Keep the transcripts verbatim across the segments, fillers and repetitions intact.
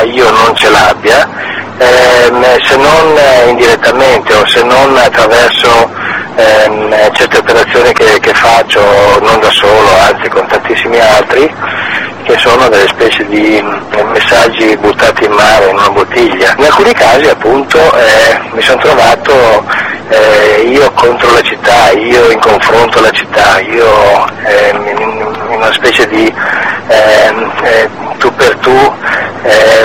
capacità io non ce l'abbia, ehm, se non indirettamente o se non attraverso ehm, certe operazioni che, che faccio, non da solo, anzi con tantissimi altri, che sono delle specie di messaggi buttati in mare in una bottiglia. In alcuni casi appunto eh, mi sono trovato eh, io contro la città, io in confronto alla città, io eh, in, in una specie di eh, eh, tu per tu, eh,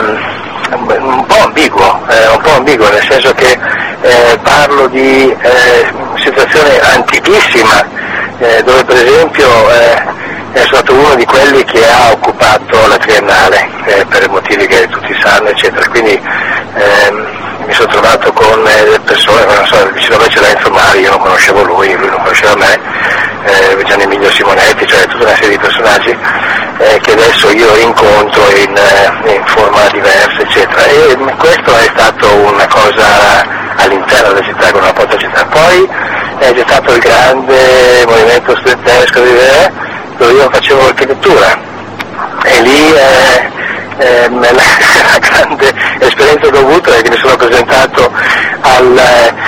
un po' ambiguo, eh, un po' ambiguo nel senso che eh, parlo di eh, situazione antichissima eh, dove per esempio eh, è stato uno di quelli che ha occupato la Triennale eh, per motivi che tutti sanno eccetera, quindi ehm, mi sono trovato con eh, persone, non so, vicino a me c'era Enzo Mari, io non conoscevo lui, lui non conosceva me, eh, Gian Emilio Simonetti, cioè tutta una serie di personaggi eh, che adesso io incontro in, eh, in forma diversa eccetera, e questo è stato una cosa all'interno della città, con una porta città. Poi è già stato il grande movimento studentesco di eh, dove io facevo architettura e lì eh, eh, la, la grande esperienza che ho avuto è che mi sono presentato al,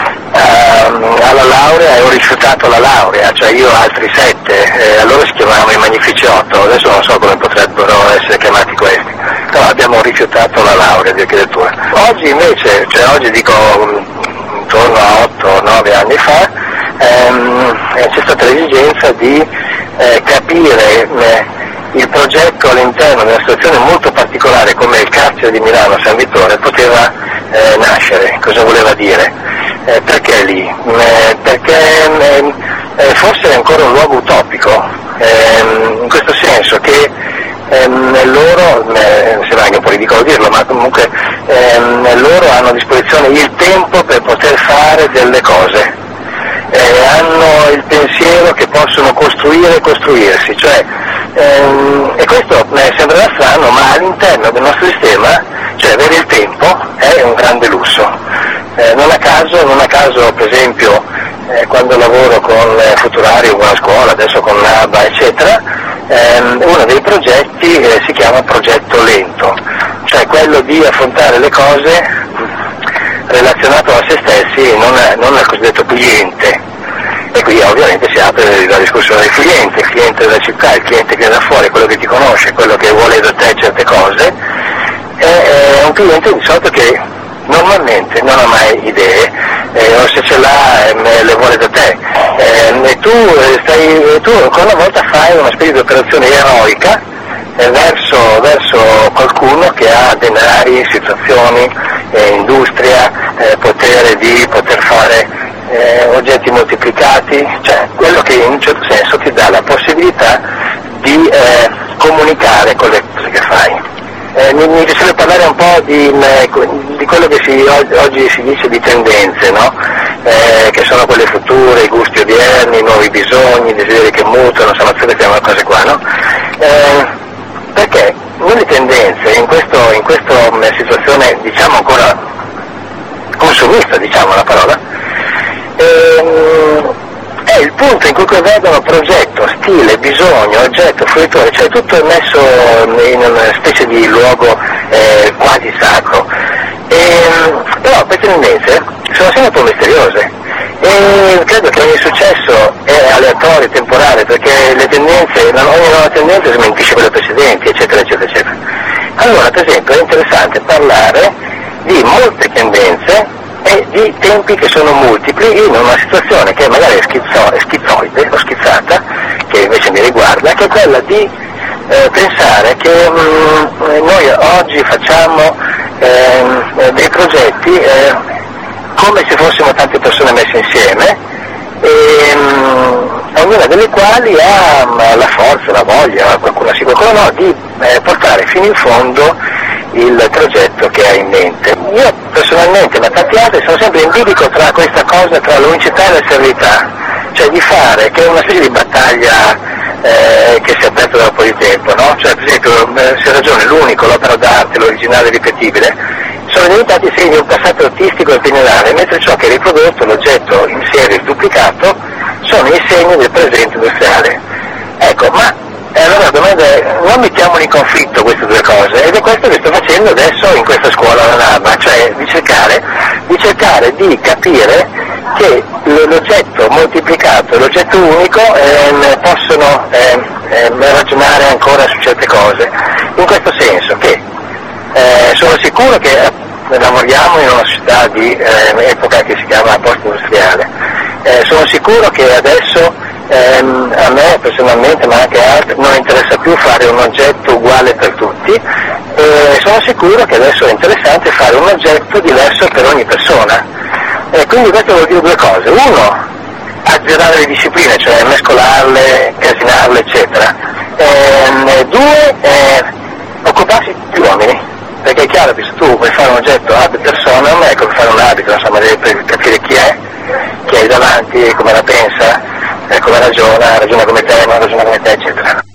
eh, alla laurea e ho rifiutato la laurea, cioè io altri sette, eh, allora si chiamavano i Magnifici Otto, adesso non so come potrebbero essere chiamati questi, però abbiamo rifiutato la laurea di architettura. Oggi invece, cioè oggi dico intorno a otto nove anni fa, ehm, c'è stata l'esigenza di eh, capire eh, il progetto all'interno di una situazione molto particolare come il carcere di Milano San Vittore poteva eh, nascere. Cosa voleva dire? Eh, perché lì? Eh, perché eh, forse è ancora un luogo utopico, eh, in questo senso che ehm, loro, eh, sembra anche un po' ridicolo dirlo, ma comunque ehm, loro hanno a disposizione il tempo per poter fare delle cose. Eh, hanno il pensiero che possono costruire e costruirsi, cioè, ehm, e questo eh, sembrerà strano, ma all'interno del nostro sistema, cioè avere il tempo è un grande lusso. Eh, non a caso, non a caso per esempio eh, quando lavoro con eh, Futurario, con la scuola, adesso con l'ABA eccetera, ehm, uno dei progetti eh, si chiama progetto lento, cioè quello di affrontare le cose relazionato a se stessi e non, non al cosiddetto cliente. E qui ovviamente si apre la discussione del cliente, il cliente della città, il cliente che viene da fuori, quello che ti conosce, quello che vuole da te certe cose, è un cliente di solito che normalmente non ha mai idee, eh, o se ce l'ha eh, le vuole da te, eh, e tu, stai, tu ancora una volta fai una specie di operazione eroica eh, verso, verso qualcuno che ha denari, situazioni, eh, industria, eh, potere di poter fare eh, oggetti moltiplicati, cioè quello che in un certo senso ti dà la possibilità di eh, comunicare con le cose che fai. Eh, mi, mi piacerebbe parlare un po' di, di quello che si, oggi si dice di tendenze, no? Eh, che sono quelle future, i gusti odierni, i nuovi bisogni, i desideri che mutano, insomma tutte queste cose qua, no? Eh, perché nelle tendenze, in questa in questo, situazione diciamo ancora consumista, diciamo la parola, ehm, è il punto in cui vedono progetto, stile, bisogno, oggetto, fruitore, cioè tutto è messo in una specie di luogo eh, quasi sacro. E, però queste tendenze sono sempre un po' misteriose e credo che ogni successo è aleatorio, temporale, perché le tendenze, ogni nuova tendenza smentisce quelle precedenti, eccetera, eccetera, eccetera. Allora, per esempio, è interessante parlare di molte tendenze e di tempi che sono multipli in una situazione che magari è, schizzo, è schizoide o schizzata, che invece mi riguarda, che è quella di eh, pensare che mh, noi oggi facciamo eh, dei progetti eh, come se fossimo tante persone messe insieme, e, mh, ognuna delle quali ha mh, la forza, la voglia, qualcuno sì, qualcuno no, di eh, portare fino in fondo il progetto che ha in mente. Io personalmente, ma tanti altri, sono sempre in bilico tra questa cosa, tra l'unicità e la serietà, cioè di fare, che è una specie di battaglia eh, che si è aperta da un po' di tempo, no? Cioè per esempio, eh, se ragione, l'unico, l'opera d'arte, l'originale ripetibile, sono diventati segni di un passato artistico e opinionale, mentre ciò che è riprodotto, l'oggetto in serie e duplicato, sono i segni del presente industriale. Ecco, ma E allora la domanda è, non mettiamoli in conflitto queste due cose, ed è questo che sto facendo adesso in cercare di capire che l'oggetto moltiplicato e l'oggetto unico eh, possono eh, eh, ragionare ancora su certe cose, in questo senso che eh, sono sicuro che lavoriamo in una società di eh, epoca che si chiama post-industriale, eh, sono sicuro che adesso ehm, a me personalmente, ma anche a altri, non interessa più fare un oggetto uguale per tutti, e sono sicuro che adesso è interessante fare un oggetto diverso per ogni persona, e quindi questo vuol dire due cose: uno, azzerare le discipline, cioè mescolarle, casinarle eccetera, e, due, eh, occuparsi di uomini. Perché è chiaro che se tu vuoi fare un oggetto ad persona, non è come fare un abito, insomma, devi capire chi è, chi hai davanti, come la pensa, come ragiona, ragiona come te, non ragiona come te, eccetera.